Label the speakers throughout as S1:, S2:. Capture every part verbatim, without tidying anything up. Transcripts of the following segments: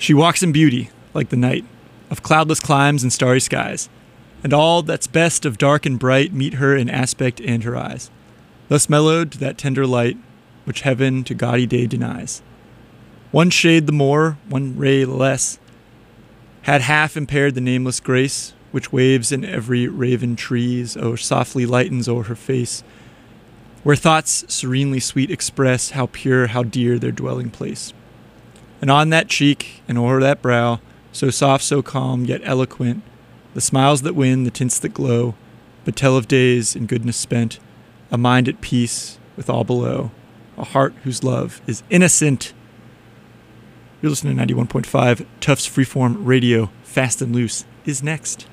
S1: She walks in beauty, like the night, of cloudless climes and starry skies, and all that's best of dark and bright meet her in aspect and her eyes, thus mellowed to that tender light which heaven to gaudy day denies. One shade the more, one ray the less, had half impaired the nameless grace which waves in every raven trees, or softly lightens o'er her face, where thoughts serenely sweet express how pure, how dear their dwelling place. And on that cheek, and o'er that brow, so soft, so calm, yet eloquent, the smiles that win, the tints that glow, but tell of days in goodness spent, a mind at peace with all below, a heart whose love is innocent. You're listening to ninety-one point five Tufts Freeform Radio. Fast and Loose is next.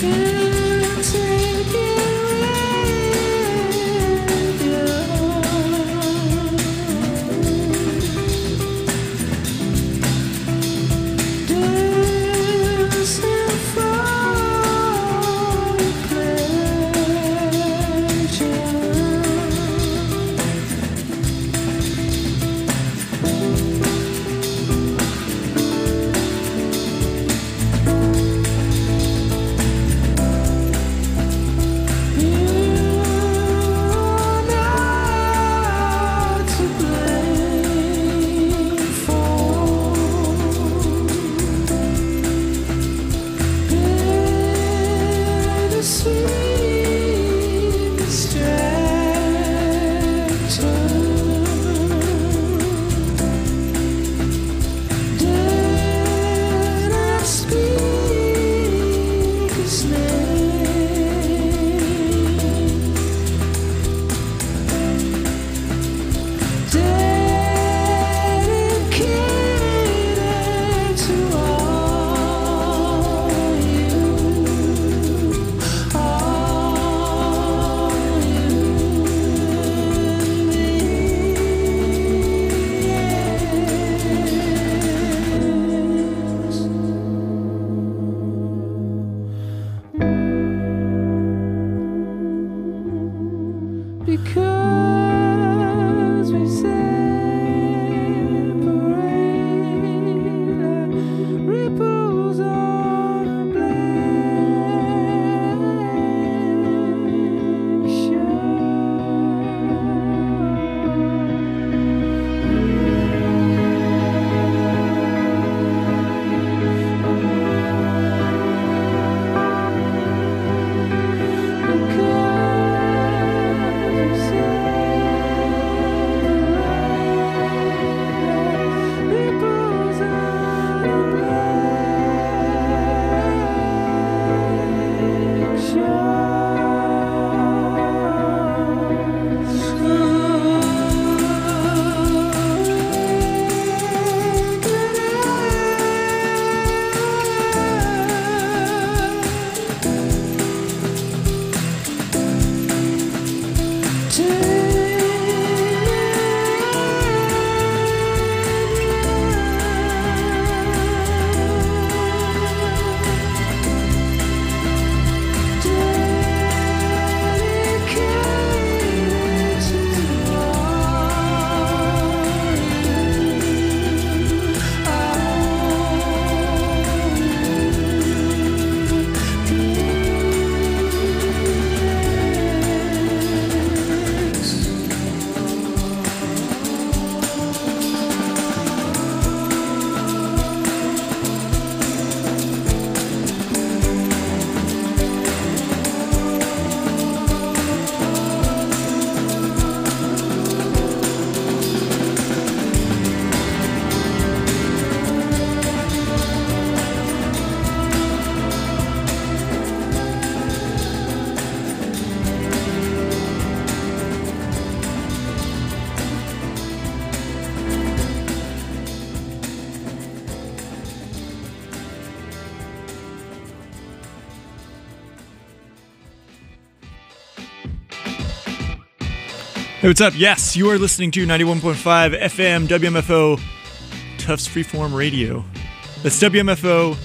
S1: Hey, what's up? Yes, you are listening to ninety-one point five F M W M F O Tufts Freeform Radio. That's W M F O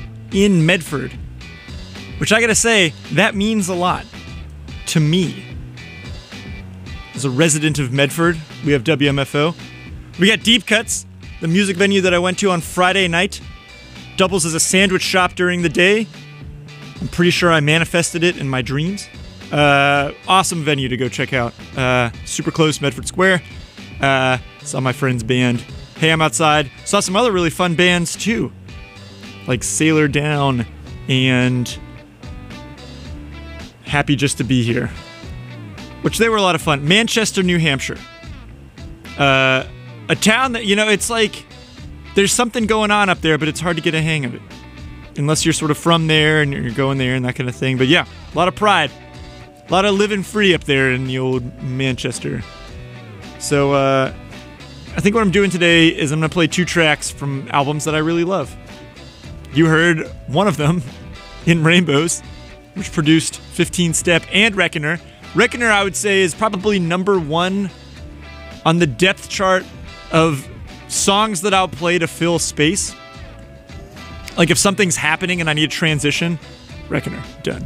S1: in Medford, which I gotta say, that means a lot to me. As a resident of Medford, we have W M F O. We got Deep Cuts, the music venue that I went to on Friday night. Doubles as a sandwich shop during the day. I'm pretty sure I manifested it in my dreams. Uh, awesome venue to go check out. Uh, super close, Medford Square. Uh, saw my friend's band, Hey I'm Outside. Saw some other really fun bands too, like Sailor Down and Happy Just to Be Here, which they were a lot of fun. Manchester, New Hampshire. Uh, a town that, you know, it's like there's something going on up there, but it's hard to get a hang of it. Unless you're sort of from there and you're going there and that kind of thing. But yeah, a lot of pride. A lot of living free up there in the old Manchester. So uh, I think what I'm doing today is I'm going to play two tracks from albums that I really love. You heard one of them in Rainbows, which produced fifteen Step and Reckoner. Reckoner, I would say, is probably number one on the depth chart of songs that I'll play to fill space. Like if something's happening and I need a transition, Reckoner, done.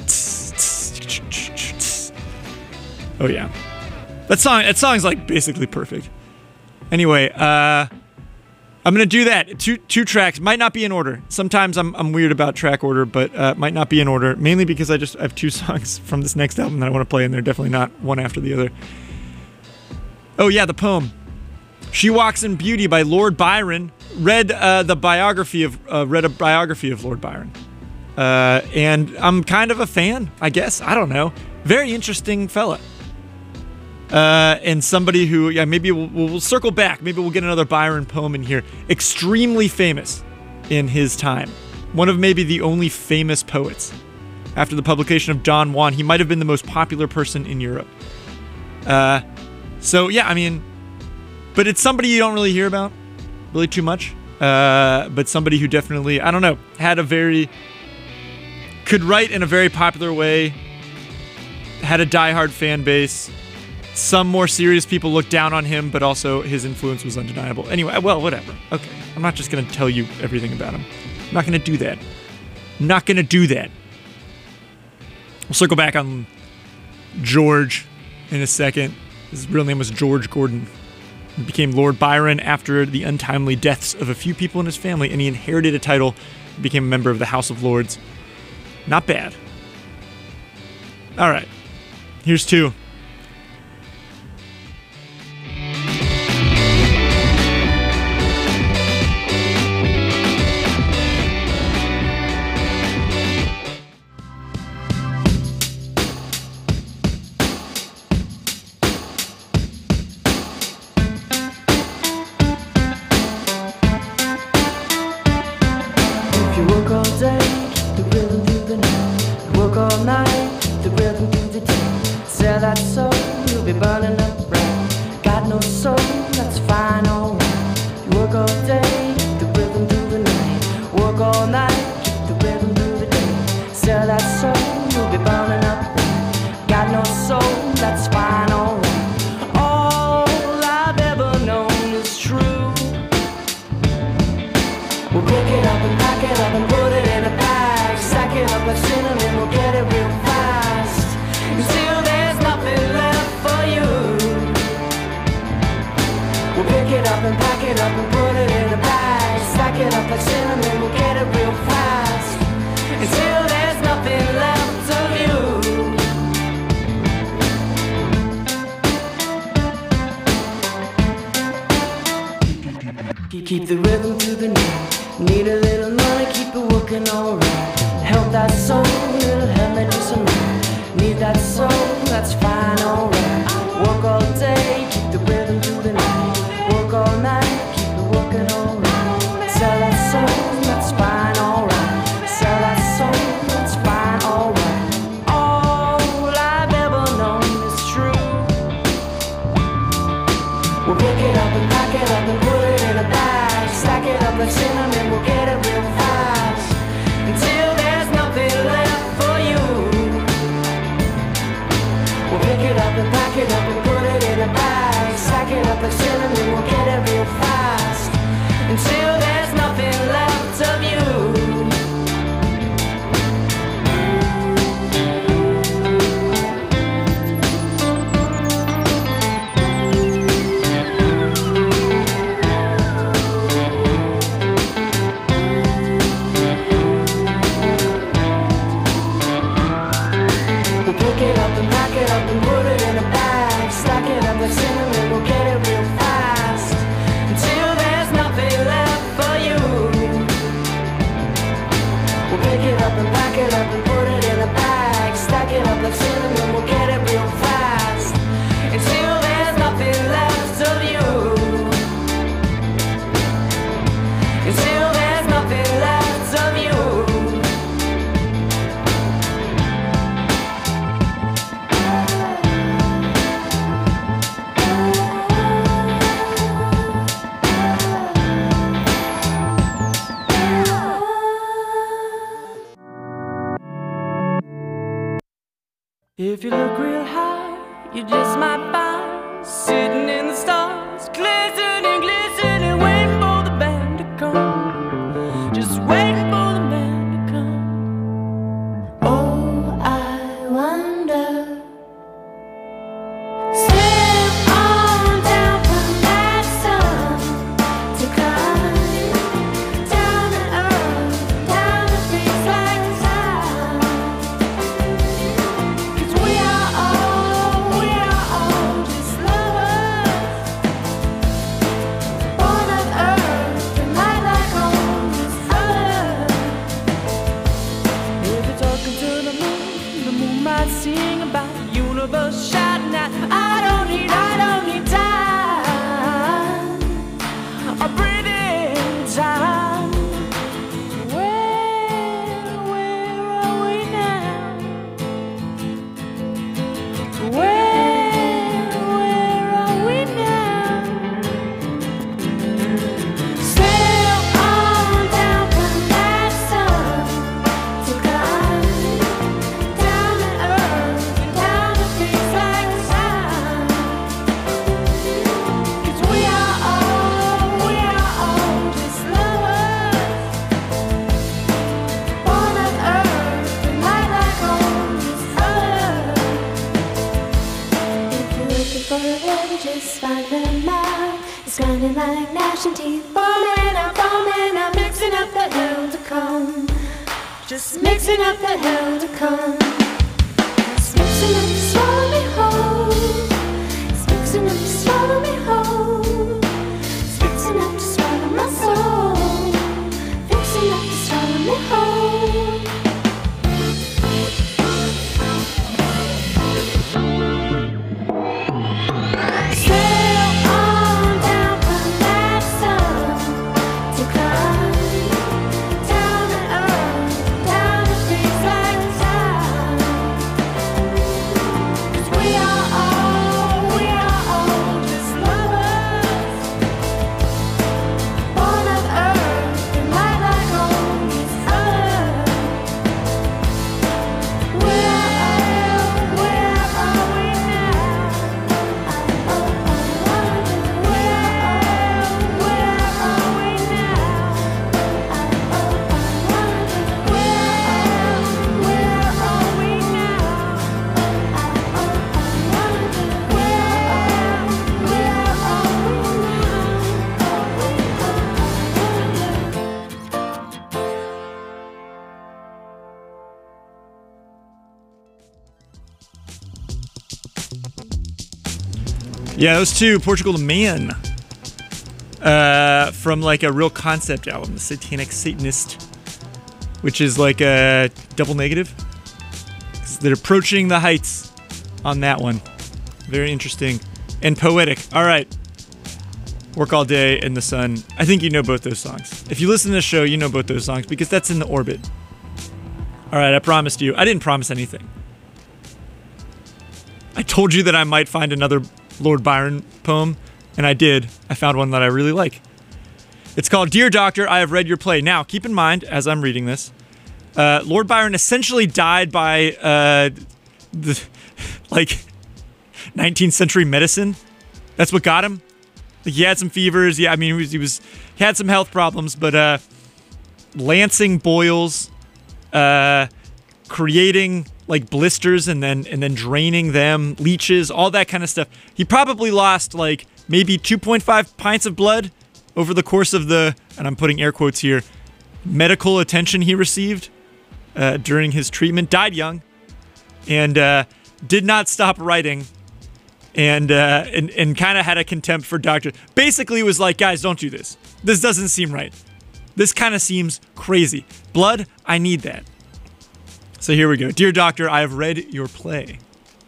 S1: Oh yeah. That song, that song's like basically perfect. Anyway, uh, I'm gonna do that. Two two tracks, might not be in order. Sometimes I'm I'm weird about track order, but uh, might not be in order. Mainly because I just I have two songs from this next album that I want to play, and they're definitely not one after the other. Oh yeah, the poem. She Walks in Beauty by Lord Byron. Read uh, the biography of uh, read a biography of Lord Byron, uh, and I'm kind of a fan. I guess I don't know. Very interesting fella. Uh, and somebody who, yeah, maybe we'll, we'll circle back. Maybe we'll get another Byron poem in here. Extremely famous in his time. One of maybe the only famous poets. After the publication of Don Juan, he might have been the most popular person in Europe. Uh, so, yeah, I mean, but it's somebody you don't really hear about really too much. Uh, but somebody who definitely, I don't know, had a very, could write in a very popular way, had a diehard fan base. Some more serious people looked down on him, but also his influence was undeniable. Anyway, well, whatever. Okay, I'm not just going to tell you everything about him. I'm not going to do that. I'm not going to do that. We'll circle back on George in a second. His real name was George Gordon. He became Lord Byron after the untimely deaths of a few people in his family, and he inherited a title and became a member of the House of Lords. Not bad. All right, here's two.
S2: Keep the rhythm through the night. Need a little money, keep it working alright. Help that soul, it'll help me do some right. Need that soul, that's fine, alright. Work all day, keep the rhythm through the night. Work all night, keep it working alright. Sell that soul, that's fine, alright. Sell that soul, that's fine, alright. All I've ever known is true. We'll pick it up and pack it up and put it in a bag. Stack it up like cinnamon, we'll get it real fast. Until there's nothing left for you. We'll pick it up and pack it up and put it in a bag. Stack it up like cinnamon, we'll get it real fast. Until there's nothing left of you. Cinnamon, we'll get it real fast. Until there's nothing left for you. We'll pick it up and pack it up and put it in a bag. Stack it up like cinnamon, we'll get it real fast. Until there's nothing left of you. Until there's nothing left of you. If you look real high, you just might find sitting in the stars, glistening, glistening, waiting for the band to come. Just waiting for the band to come. Oh, I wonder. Slip on down from that sun to come down to earth, down to things like time. 'Cause we are all, we are all just lovers, born on earth and light like on this earth. If you're talking to the moon, the moon might sing about the universe shouting out, I don't need, I don't need time, a breathing time. Where, where are we now? Where, where are we now? Sail on down from that sun to come down to earth and down to things like time. 'Cause we are all, we are all just lovers, born on earth and light like on this earth. If you're looking for a love, just find them out. It's grinding like gnashing teeth, foaming up, foaming up, mixing up the hell to come. Just mixing up the hell to come. It's mixing up to swallow me whole. It's mixing up to swallow me whole. It's mixing up to swallow my soul. Fixing up to swallow me whole. Sail on down from that sun to come down to earth, down to things like time. 'Cause we are all, we are all just lovers, born on earth and light like on this earth. Where are, where are we now? Oh, I wonder, where are, where are we now? Oh, I wonder, where, where are we now? Oh, I wonder, where, where
S1: Yeah, those two, Portugal the Man, uh, from like a Real Concept album, the Satanic Satanist, which is like a double negative. They're approaching the heights on that one. Very interesting and poetic. All right. Work All Day in the Sun. I think you know both those songs. If you listen to this show, you know both those songs because that's in the orbit. All right, I promised you. I didn't promise anything. I told you that I might find another Lord Byron poem, and I did. I found one that I really like. It's called Dear Doctor, I Have Read Your Play. Now, keep in mind, as I'm reading this, uh, Lord Byron essentially died by, uh, the, like, nineteenth century medicine. That's what got him. Like, he had some fevers. Yeah, I mean, he was, he was he had some health problems, but uh, lancing boils, uh, creating like blisters and then and then draining them, leeches, all that kind of stuff. He probably lost like maybe two point five pints of blood over the course of the, and I'm putting air quotes here, medical attention he received uh, during his treatment. Died young, and uh, did not stop writing, and uh, and and kind of had a contempt for doctors. Basically, was like, guys, don't do this. This doesn't seem right. This kind of seems crazy. Blood, I need that. So here we go. Dear Doctor, I have read your play.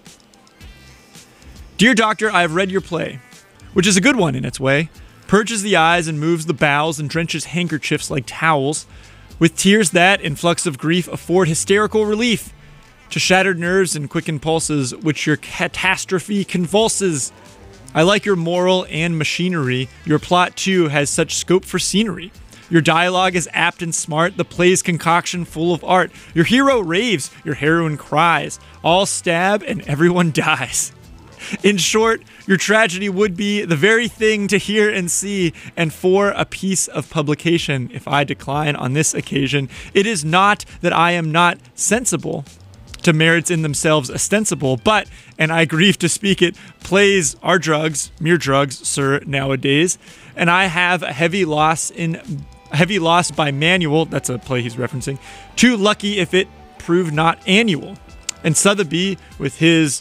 S1: Dear Doctor, I have read your play, which is a good one in its way. Purges the eyes and moves the bowels and drenches handkerchiefs like towels, with tears that, in flux of grief, afford hysterical relief to shattered nerves and quickened pulses, which your catastrophe convulses. I like your moral and machinery. Your plot, too, has such scope for scenery. Your dialogue is apt and smart, the play's concoction full of art. Your hero raves, your heroine cries. All stab and everyone dies. In short, your tragedy would be the very thing to hear and see, and for a piece of publication, if I decline on this occasion, it is not that I am not sensible to merits in themselves ostensible, but, and I grieve to speak it, plays are drugs, mere drugs, sir, nowadays, and I have a heavy loss in a heavy loss by manual, that's a play he's referencing, too lucky if it prove not annual. And Sotheby, with his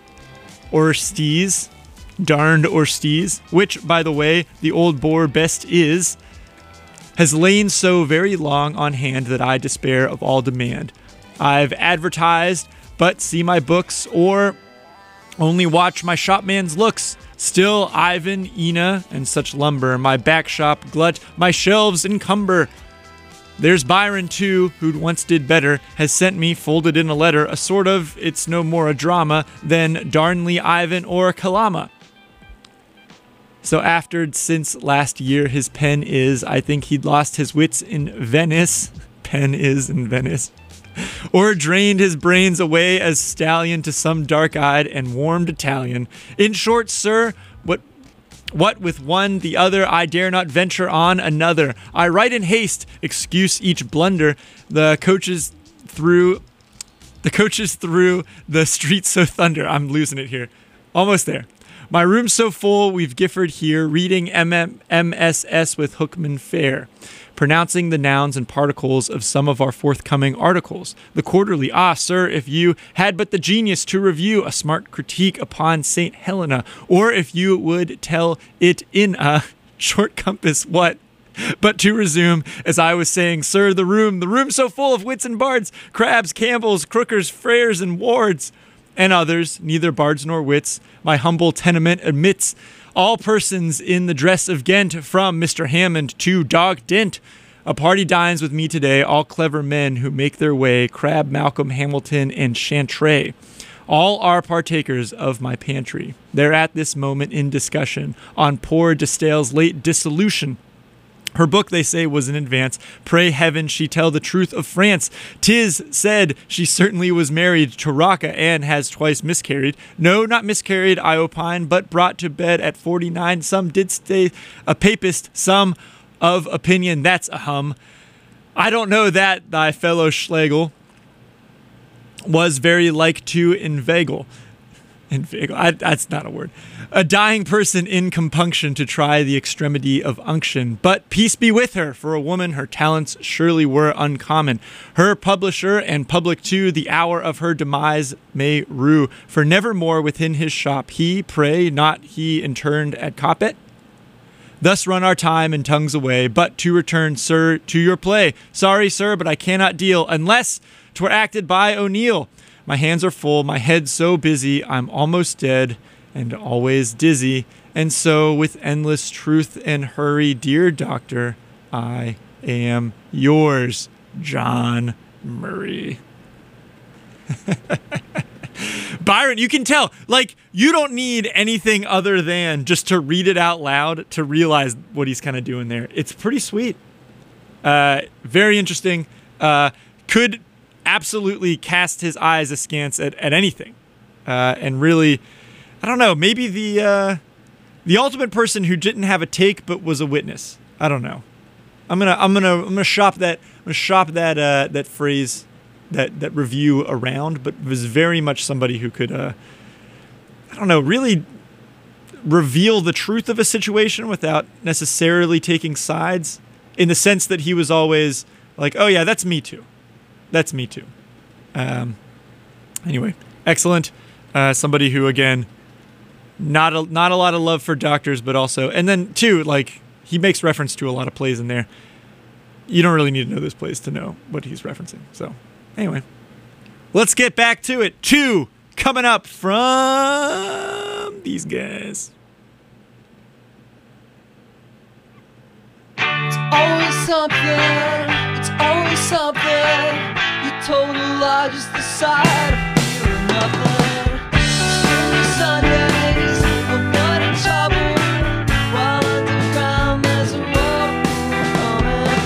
S1: Orestes, darned Orestes, which, by the way, the old boar best is, has lain so very long on hand that I despair of all demand. I've advertised, but see my books, or only watch my shopman's looks. Still Ivan, Ina, and such lumber, my back shop glut, my shelves encumber. There's Byron, too, who once did better, has sent me, folded in a letter, a sort of, it's no more a drama, than Darnley, Ivan, or Kalama. So after, since last year, his pen is, I think he'd lost his wits in Venice. Pen is in Venice. Or drained his brains away as stallion to some dark-eyed and warmed Italian. In short, sir, what what with one, the other, I dare not venture on another. I write in haste, excuse each blunder. The coaches through, the coaches through the streets so thunder. I'm losing it here. Almost there. My room's so full, we've Gifford here, reading M S S with Hookman Fair, pronouncing the nouns and particles of some of our forthcoming articles. The Quarterly, ah, sir, if you had but the genius to review a smart critique upon Saint Helena, or if you would tell it in a short compass, what? But to resume, as I was saying, sir, the room, the room so full of wits and bards, crabs, Campbells, crookers, freyers, and wards, and others, neither bards nor wits, my humble tenement admits, all persons in the dress of Ghent, from Mister Hammond to Dog Dent. A party dines with me today, all clever men who make their way, Crab, Malcolm, Hamilton, and Chantrey. All are partakers of my pantry. They're at this moment in discussion on poor de Stael's late dissolution. Her book, they say, was in advance. Pray heaven she tell the truth of France. 'Tis said she certainly was married to Rocca and has twice miscarried. No, not miscarried, I opine, but brought to bed at forty-nine. Some did stay a papist, some of opinion that's a hum. I don't know that thy fellow Schlegel was very like to inveigle. Inveigle, I, that's not a word. A dying person in compunction to try the extremity of unction. But peace be with her, for a woman her talents surely were uncommon. Her publisher and public too, the hour of her demise may rue. For nevermore within his shop he, pray, not he interned at Coppet. Thus run our time and tongues away. But to return, sir, to your play. Sorry, sir, but I cannot deal, unless 'twere acted by O'Neill. My hands are full, my head so busy, I'm almost dead and always dizzy. And so, with endless truth and hurry, dear doctor, I am yours, John Murray. Byron, you can tell, like, you don't need anything other than just to read it out loud to realize what he's kind of doing there. It's pretty sweet. Uh, very interesting. Uh, could absolutely cast his eyes askance at, at anything. Uh, and really, I don't know, maybe the uh, the ultimate person who didn't have a take but was a witness. I don't know. I'm gonna I'm gonna I'm gonna shop that I'm gonna shop that uh, that phrase, that that review around, but was very much somebody who could uh, I don't know, really reveal the truth of a situation without necessarily taking sides, in the sense that he was always like, oh yeah, that's me too. That's me too. Um, anyway, excellent. Uh, somebody who, again, not a, not a lot of love for doctors, but also, and then too, like, he makes reference to a lot of plays in there. You don't really need to know those plays to know what he's referencing. So, anyway, let's get back to it. Two coming up from these guys.
S3: It's always something. It's always something. You told a lie just the side of feeling nothing. Stormy Sundays, I'm not in trouble. While underground there's a war coming.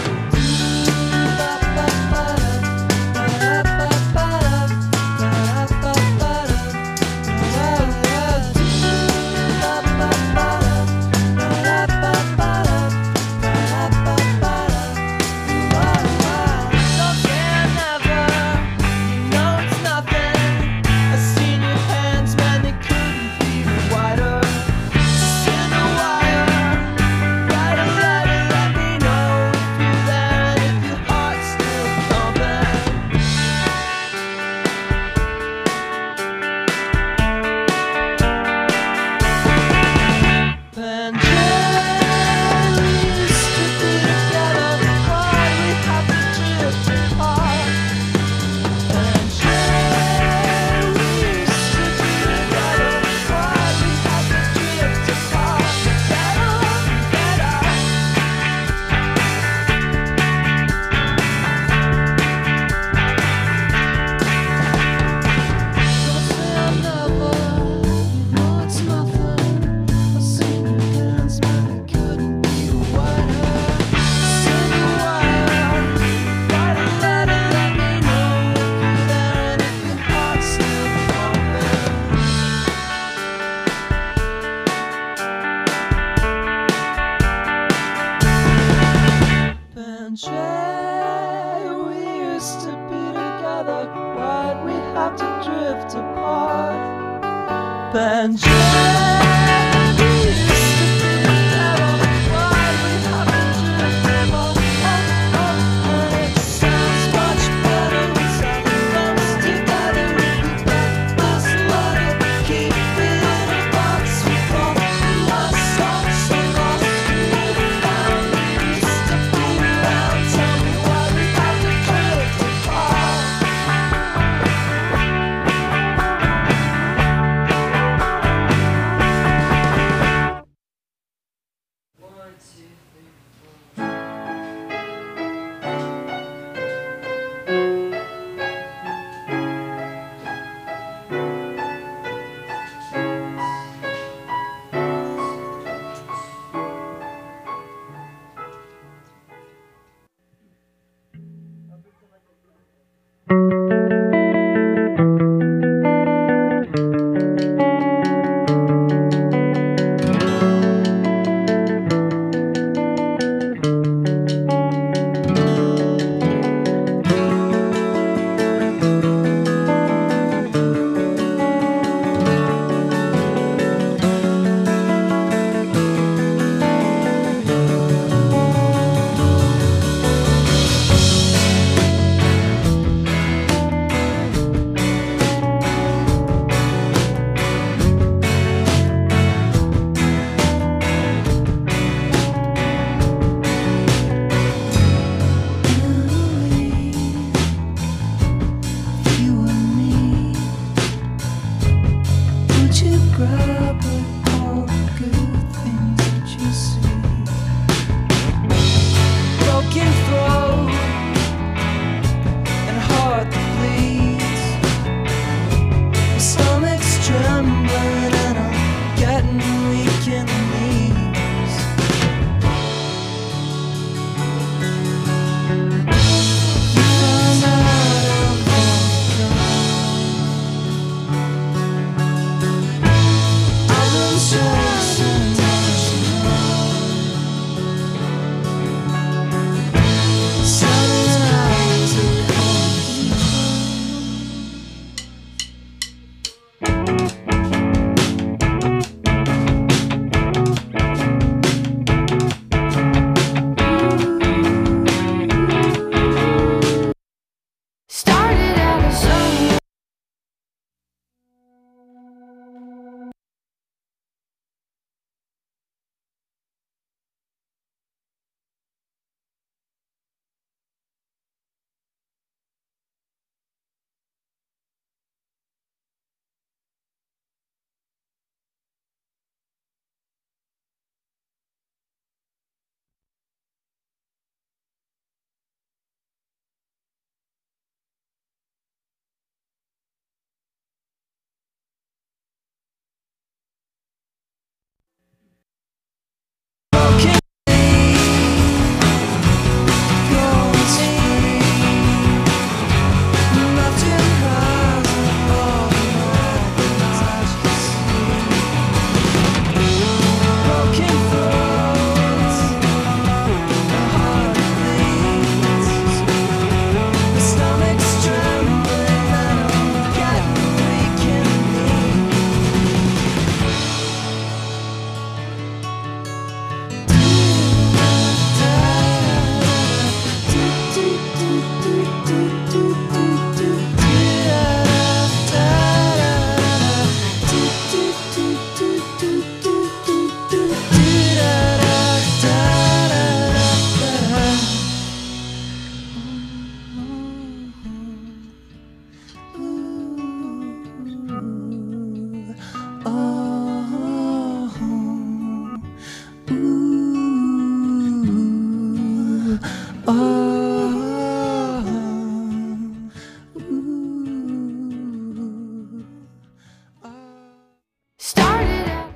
S3: and just what we happen to never. Oh, oh, and it sounds much better when something comes together. We got this letter, keep it in a box. We got lost songs so lost. We found we used to be around. Tell me why we have to drift apart. One, two, three, four. You and me, would you grab at all the good things that you see? Broken throat and heart that bleeds. My stomach's trembling and I'm getting weak in the knees. You find out I'm I've been stressing seven hours of started out as some. Broken started out.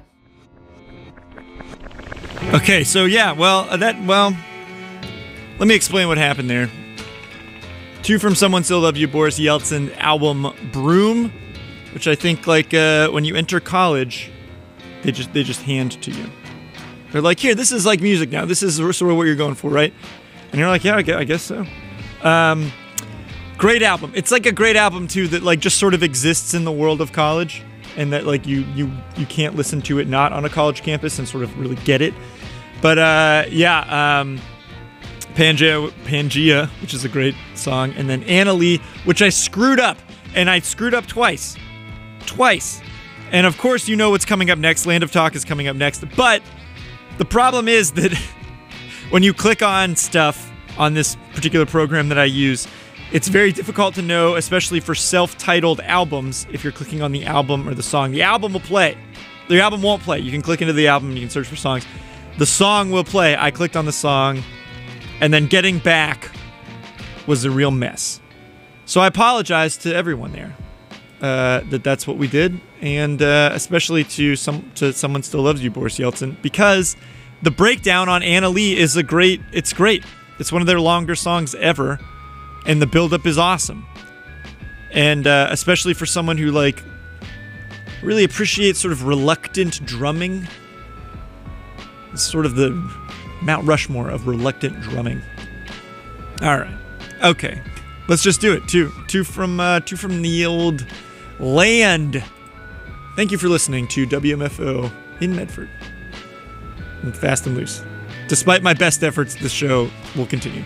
S1: Okay, so yeah, well, uh, that, well, let me explain what happened there. Two from Someone Still Love You, Boris Yeltsin album Broom, which I think, like, uh, when you enter college, they just they just hand to you. They're like, here, this is like music now. This is sort of what you're going for, right? And you're like, yeah, I guess, I guess so. Um, great album. It's like a great album, too, that, like, just sort of exists in the world of college. and that like you you you can't listen to it not on a college campus and sort of really get it. But uh, yeah, um, Pangea, Pangea, which is a great song, and then Anna Lee, which I screwed up, and I screwed up twice, twice. And of course, you know what's coming up next. Land of Talk is coming up next. But the problem is that when you click on stuff on this particular program that I use, it's very difficult to know, especially for self-titled albums, if you're clicking on the album or the song. The album will play. The album won't play. You can click into the album, you can search for songs. The song will play. I clicked on the song, and then getting back was a real mess. So I apologize to everyone there uh, that that's what we did, and uh, especially to some to Someone Still Loves You, Boris Yeltsin, because the breakdown on Anna Lee is a great. It's great. It's one of their longer songs ever, and the buildup is awesome. And uh, especially for someone who like really appreciates sort of reluctant drumming. It's sort of the Mount Rushmore of reluctant drumming. All right, okay, let's just do it. Two, two from uh, two from the old land. Thank you for listening to W M F O in Medford. And Fast and Loose. Despite my best efforts, the show will continue.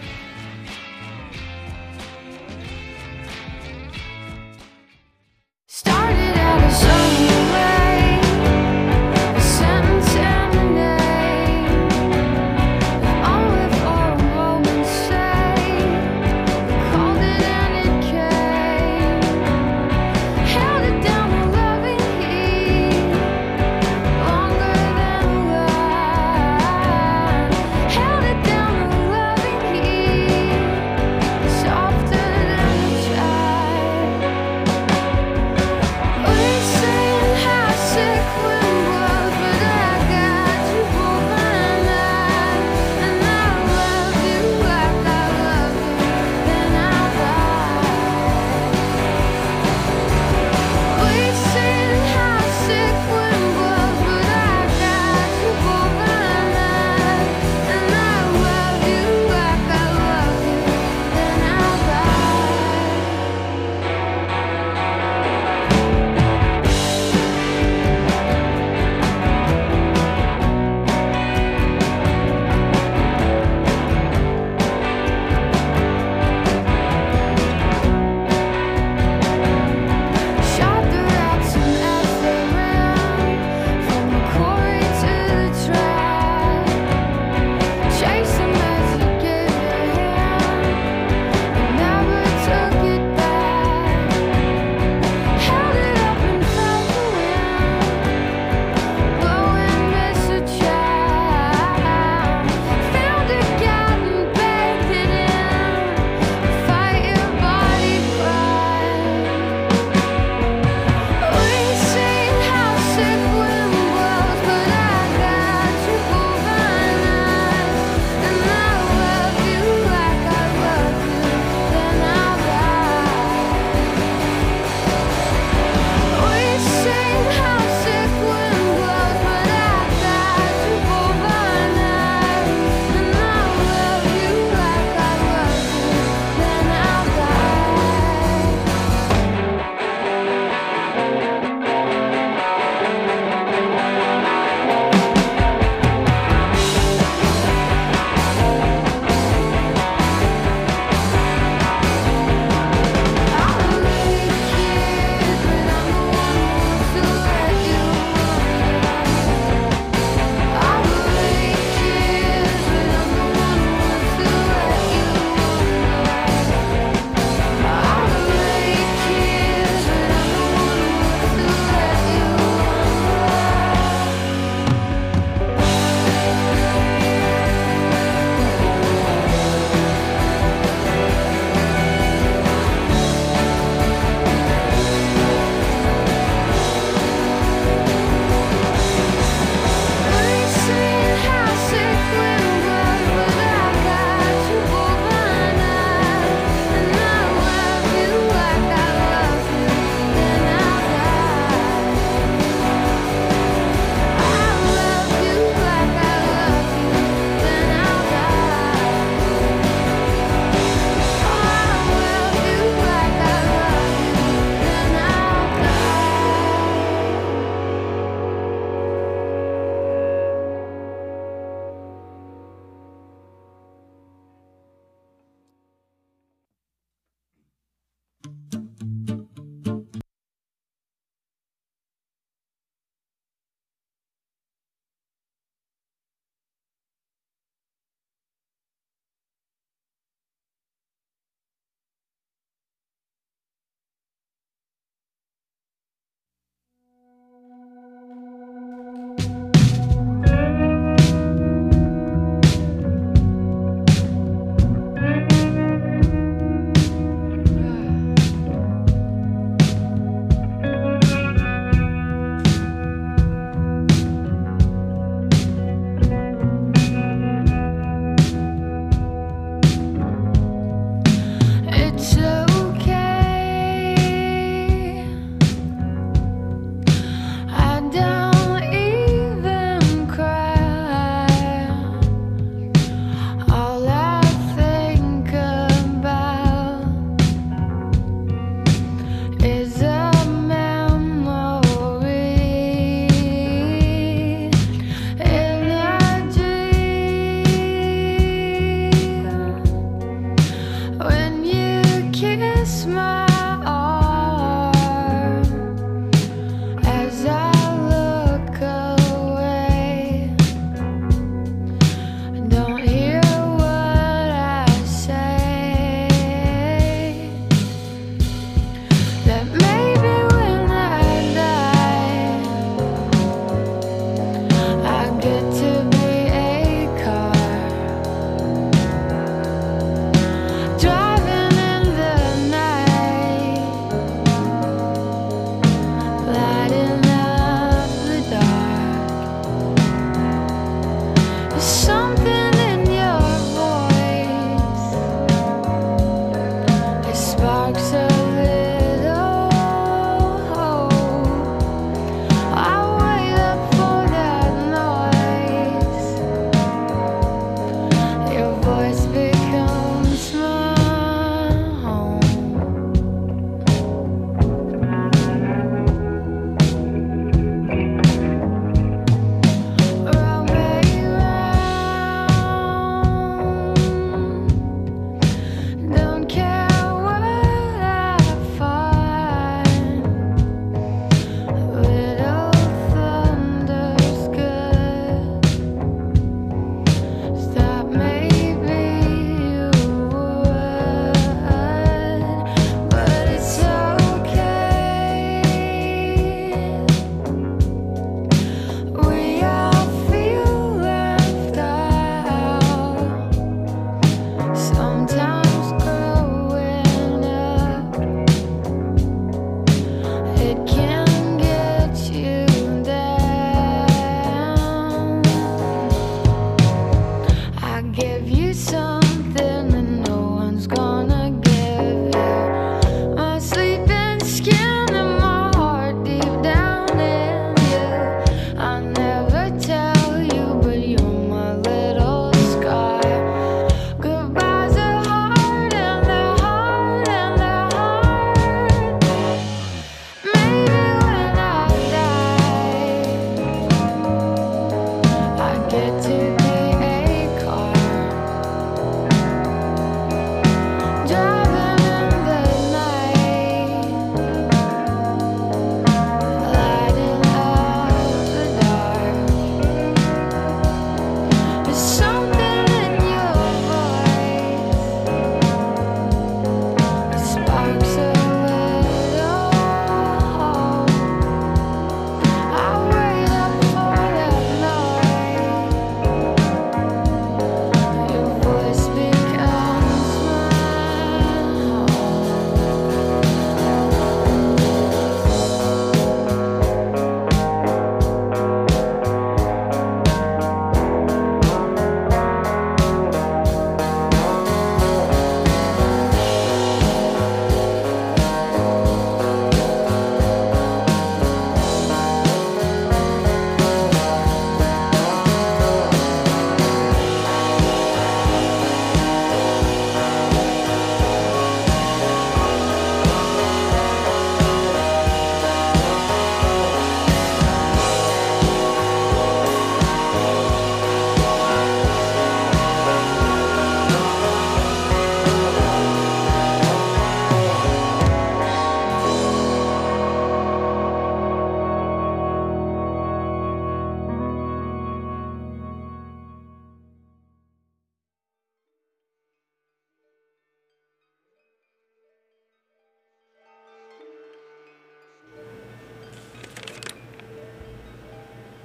S3: Started out a sunny way, a sentence and a name. Only for a moment's sake, called it and it came. Held it down with loving heat, longer than a line. Held it down with loving heat.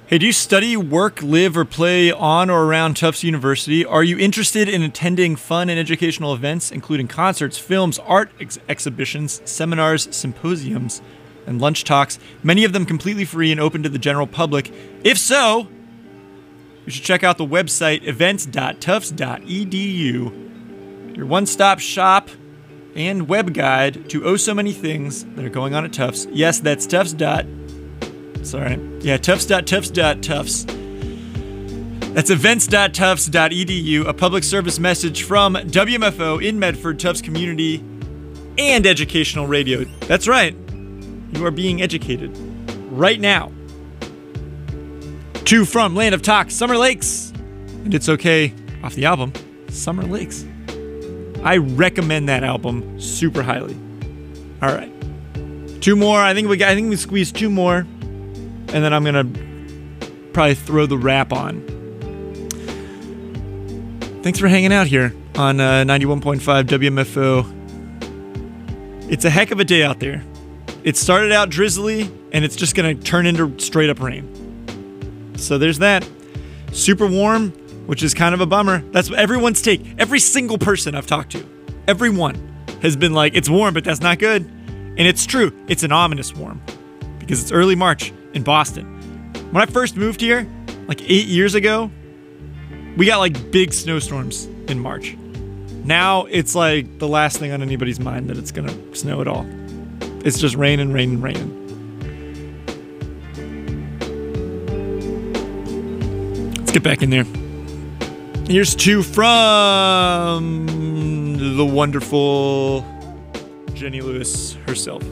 S1: Hey, do you study, work, live, or play on or around Tufts University? Are you interested in attending fun and educational events, including concerts, films, art ex- exhibitions, seminars, symposiums, and lunch talks, many of them completely free and open to the general public? If so, you should check out the website events dot tufts dot e d u, your one-stop shop and web guide to oh so many things that are going on at Tufts. Yes, that's Tufts. Dot, sorry. Yeah, Tufts dot tufts dot tufts. That's events dot tufts dot e d u, a public service message from W M F O in Medford, Tufts Community and Educational Radio. That's right. You are being educated right now. To From Land of Talk, Summer Lakes. And It's Okay off the album, Summer Lakes. I recommend that album super highly. All right. Two more. I think we got, I think we squeezed two more. And then I'm going to probably throw the wrap on. Thanks for hanging out here on uh, ninety-one point five W M F O. It's a heck of a day out there. It started out drizzly, and it's just going to turn into straight up rain. So there's that. Super warm, which is kind of a bummer. That's what everyone's take. Every single person I've talked to, everyone has been like, it's warm, but that's not good. And it's true. It's an ominous warm because it's early March in Boston. When I first moved here, like eight years ago, we got like big snowstorms in March. Now it's like the last thing on anybody's mind that it's going to snow at all. It's just raining, raining, raining. Let's get back in there. Here's two from the wonderful Jenny Lewis herself.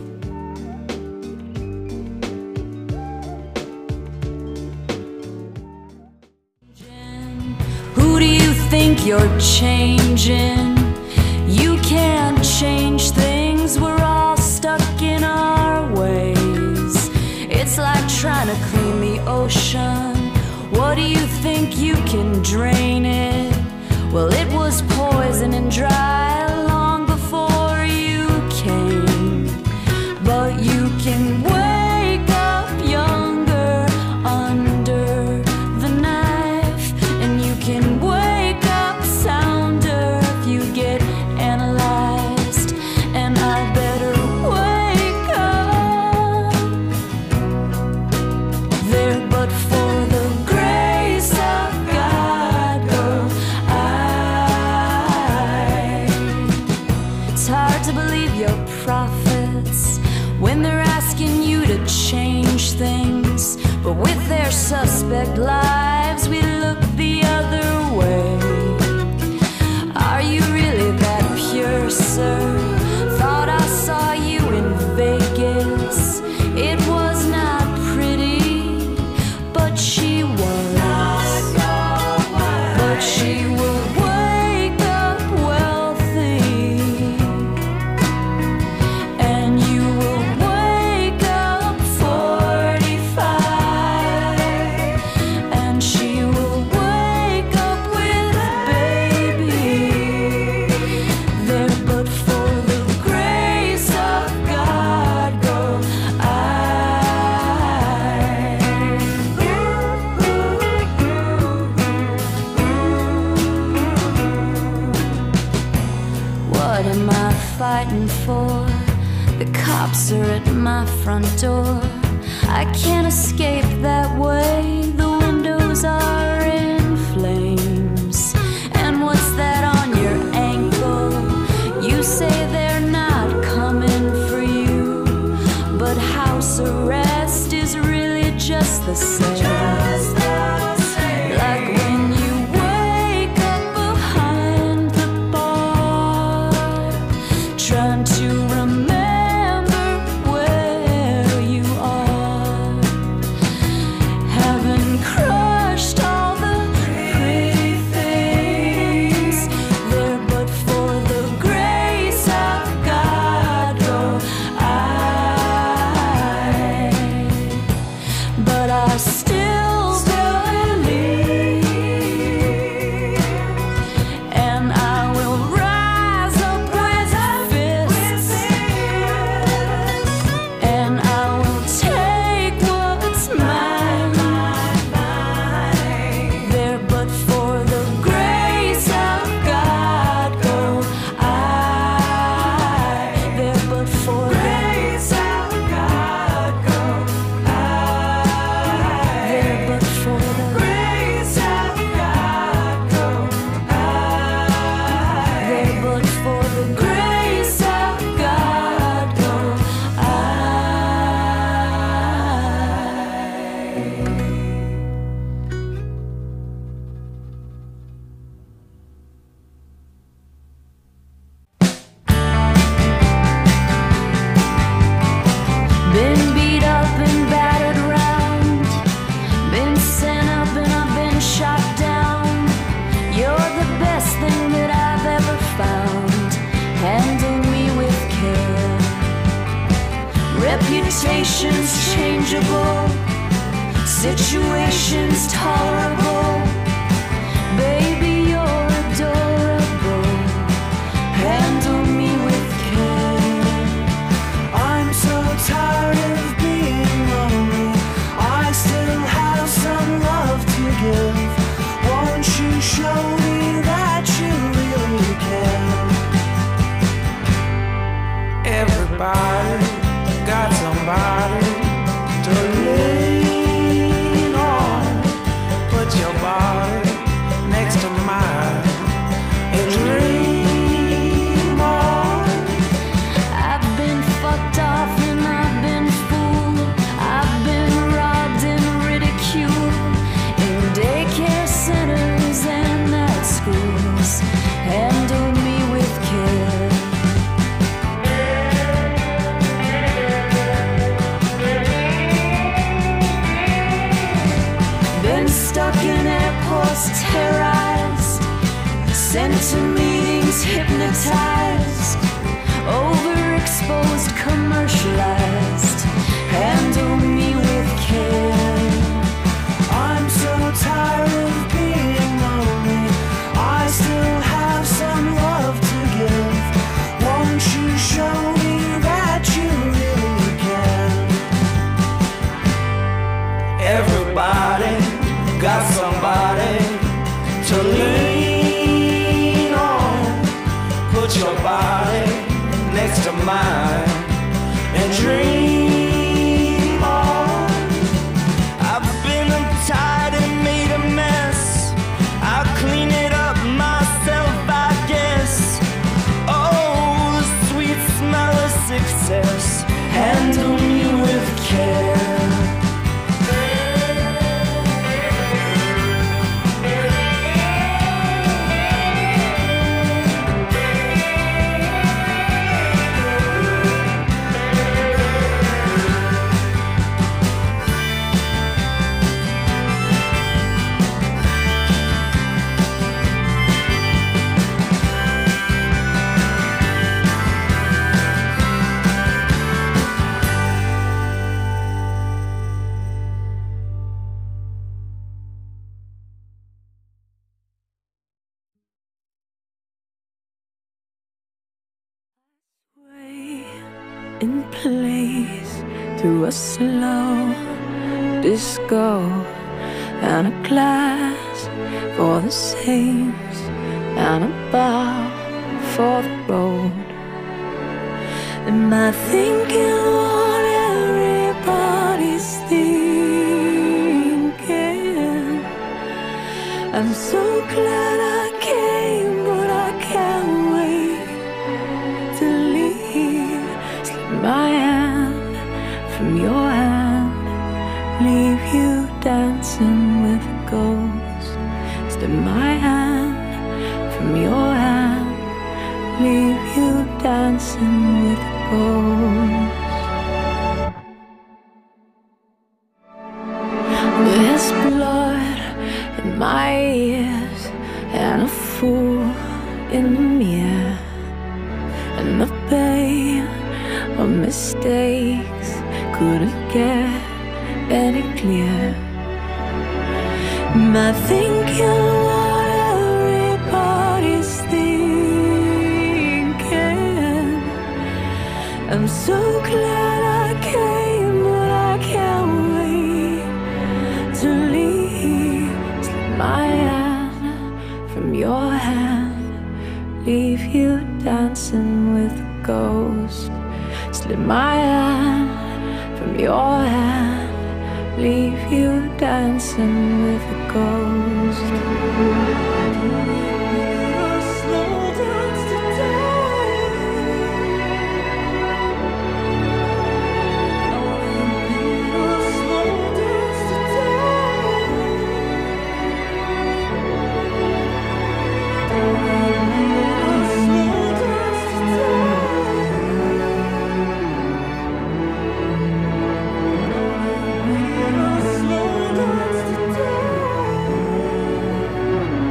S4: Who do you think you're changing? You can't change things, we're all stuck in our ways. It's like trying to clean the ocean. What do you think you can drain it? Well, it was poison and dry long before you came. But you can wake up younger under the knife, and you can wake up sounder if you get analyzed. And I better wake up there, but for the grace of God, girl, I. It's hard to believe your prophets when they're asking you to change things, but with their suspect lives, we look the other way. Are you really that pure, sir? Thought I saw you in Vegas. It was not pretty, but she was. But she will wake up wealthy, and you will wake up forty-five, and she will wake up with a baby there. But for the grace of God, girl, what am I fighting for? The cops are at my front door. I can't escape that way. The windows are in flames. And what's that on your ankle? You say they're not coming for you, but house arrest is really just the same. Like when you wake up behind the bar, trying to remember where you are, having crushed all the pretty things there. But for the grace of God, girl, I. But I still changeable, situations tolerable. Baby, you're adorable. Handle me with care.
S3: I'm so tired of being lonely. I still have some love to give. Won't you show me that you really care? Everybody got somebody to lean on. Put your body next to mine and dream on.
S4: I've been fucked off and I've been fooled. I've been robbed and ridiculed in daycare centers and at schools. Handle me with care. Been stuck in airports, terrorized, sent to meetings, hypnotized, overexposed, commercialized. Handle me with care.
S3: I'm so tired of being lonely. I still have some love to give. Won't you show me that you really can? Everybody got somebody to lean on. Put your body next to mine and dream on. I've been untied and made a mess. I'll clean it up myself, I guess. Oh, the sweet smell of success. Handle me with care.
S4: In place through a slow disco and a glass for the saints and a bar for the road. Am I thinking what everybody's thinking? I'm so glad I came, but I can't wait to leave. Slip my hand from your hand, leave you dancing with a ghost. Slip my hand from your hand, leave you dancing with a ghost. There's blood in my ears and a fool in the mirror, and the pain of mistakes couldn't get any clearer. Am I thinking what everybody's thinking? I'm so glad I came, but I can't wait to leave. Slip my hand from your hand, leave you dancing with a ghost. Slip my hand from your hand, leave you dancing with a ghost. Slow dance today. Slow dance today.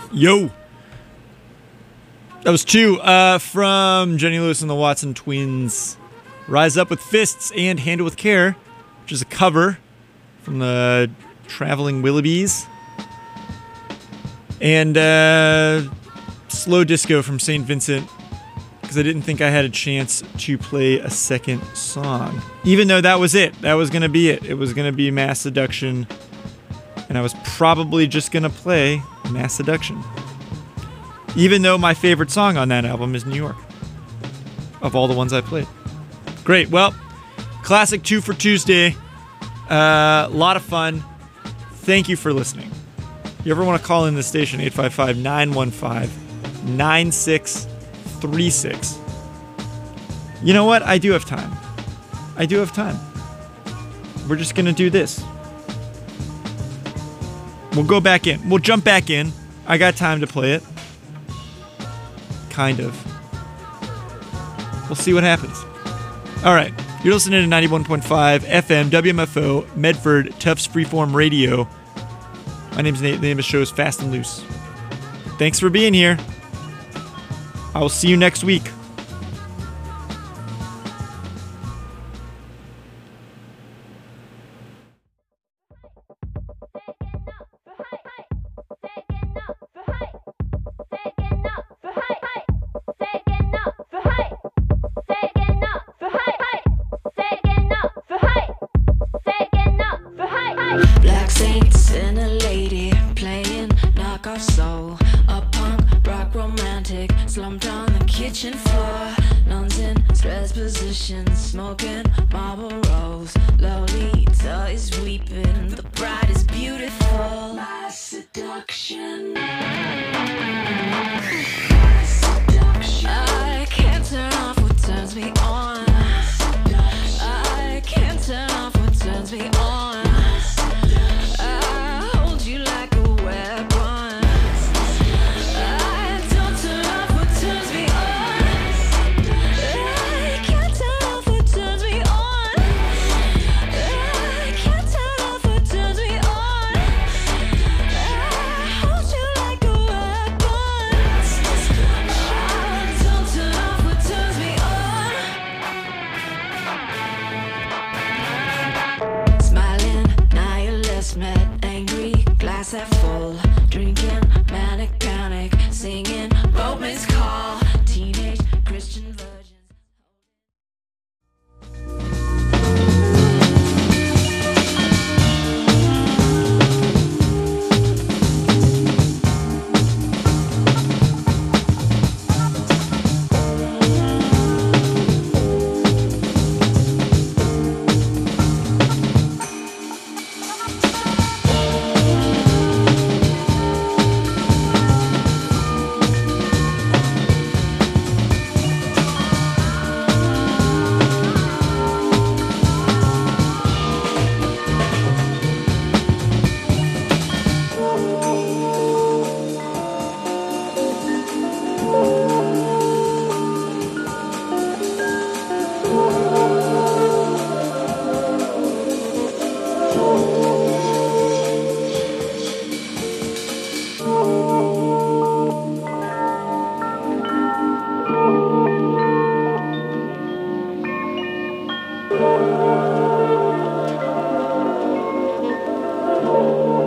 S1: Yo. That was two uh, from Jenny Lewis and the Watson Twins. Rise Up with Fists and Handle with Care, which is a cover from the Traveling Willoughbys. And uh, Slow Disco from Saint Vincent, because I didn't think I had a chance to play a second song. Even though that was it. That was going to be it. It was going to be Mass Seduction. And I was probably just going to play Mass Seduction. Even though my favorite song on that album is New York. Of all the ones I played. Great. Well, classic two for Tuesday. A uh, lot of fun. Thank you for listening. If you ever want to call in the station, eight five five, nine one five, nine six three six. You know what? I do have time. I do have time. We're just going to do this. We'll go back in. We'll jump back in. I got time to play it. Kind of. We'll see what happens. All right. You're listening to ninety-one point five F M W M F O Medford Tufts Freeform Radio. My name's Nate. The name of the show is Fast and Loose. Thanks for being here. I will see you next week.
S4: Black Saints and a lady playing knockoff soul. A punk rock romantic slumped on the kitchen floor. Nuns in stress positions, smoking Marlboros. Lolita is weeping, the bride is beautiful. My seduction. My seduction. I can't turn off what turns me on. I can't turn off what turns me on. I hold you like a weapon. I don't turn off what turns me on. I can't turn off what turns me on. I can't turn off what turns me on. I hold you like a weapon. I don't turn off what turns me on. Smiling, nihilist, mad, angry, glass half full. Drinking, manic, panic, singing